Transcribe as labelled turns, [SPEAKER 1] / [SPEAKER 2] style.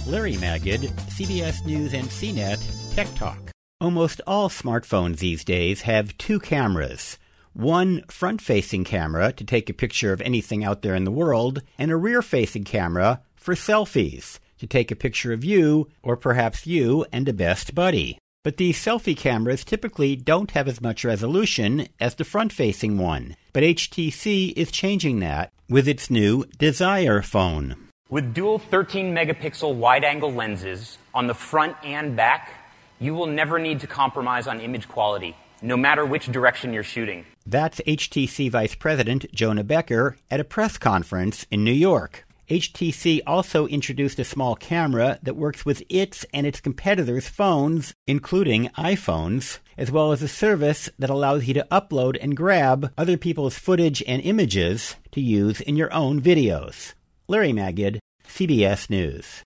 [SPEAKER 1] Larry Magid, CBS News and CNET Tech Talk. Almost all smartphones these days have two cameras. One front-facing camera to take a picture of anything out there in the world, and a rear-facing camera for selfies, to take a picture of you, or perhaps you and a best buddy. But these selfie cameras typically don't have as much resolution as the front-facing one. But HTC is changing that with its new Desire phone.
[SPEAKER 2] With dual 13-megapixel wide-angle lenses on the front and back, you will never need to compromise on image quality, no matter which direction you're shooting.
[SPEAKER 1] That's HTC Vice President Jonah Becker at a press conference in New York. HTC also introduced a small camera that works with its and its competitors' phones, including iPhones, as well as a service that allows you to upload and grab other people's footage and images to use in your own videos. Larry Magid, CBS News.